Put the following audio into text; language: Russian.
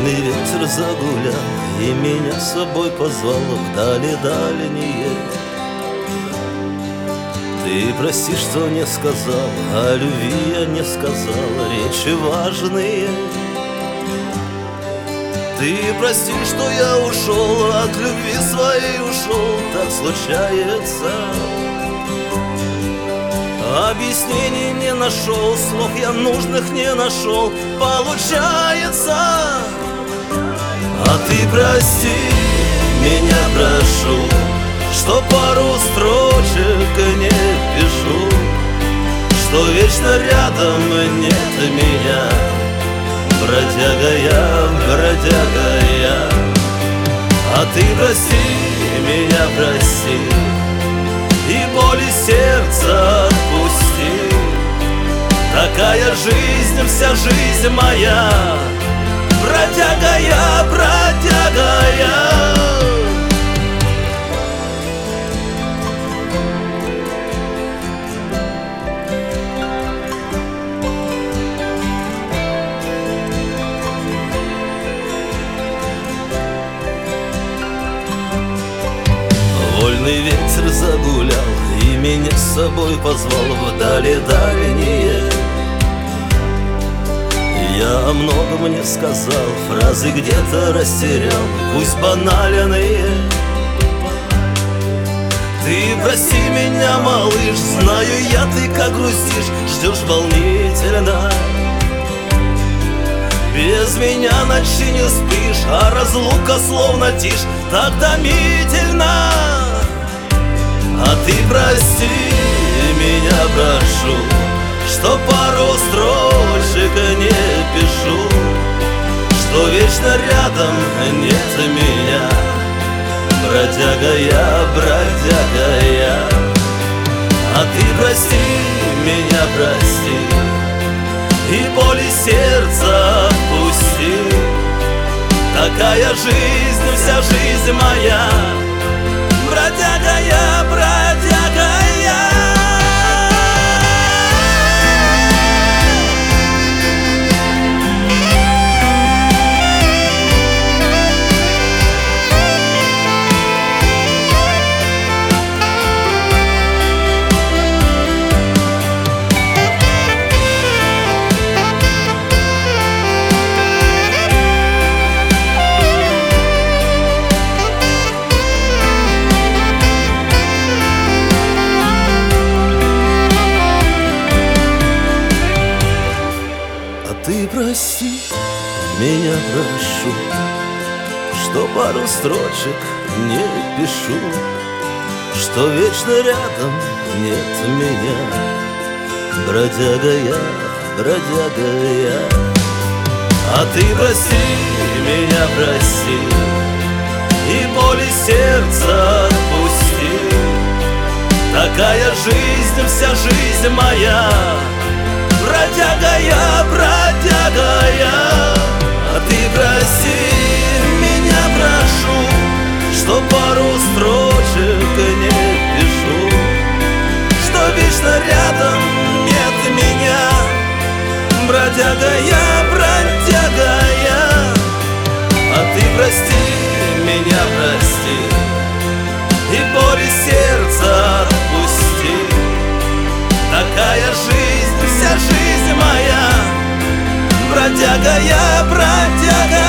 Вольный ветер загулял и меня с собой позвал в дали дальние. Ты прости, что не сказал, о любви я не сказал, речи важные. Ты прости, что я ушел, от любви своей ушел, так случается. Объяснений не нашел, слов я нужных не нашел, получается. А ты прости, меня прошу, что пару строчек не пишу, что вечно рядом нет меня. Бродяга я, а ты прости, меня прости, и боли сердца отпусти. Такая жизнь, вся жизнь моя. Бродяга я, бродяга я. Вольный ветер загулял и меня с собой позвал в дали дальние. Я о многом не сказал, фразы где-то растерял, пусть банальные. Ты прости меня, малыш, знаю я, ты как грустишь, ждешь волнительно. Без меня ночи не спишь, а разлука словно тишь, так томительно. А ты прости, меня прошу, что пару строчек не пишу, что вечно рядом нет меня. Бродяга я, а ты прости, меня прости, и боли сердца отпусти. Такая жизнь, вся жизнь моя. Бродяга я, бродяга я. Ты прости, меня прошу, что пару строчек не пишу, что вечно рядом нет меня. Бродяга я, а ты прости, меня прости, и боли сердца отпусти. Такая жизнь, вся жизнь моя. Бродяга я, а ты прости, меня прошу, что пару строчек не пишу, что вечно рядом нет меня. Бродяга я, а ты прости, меня прости, и боли сердца отпусти. Такая жизнь, вся жизнь моя. Бродяга я, бродяга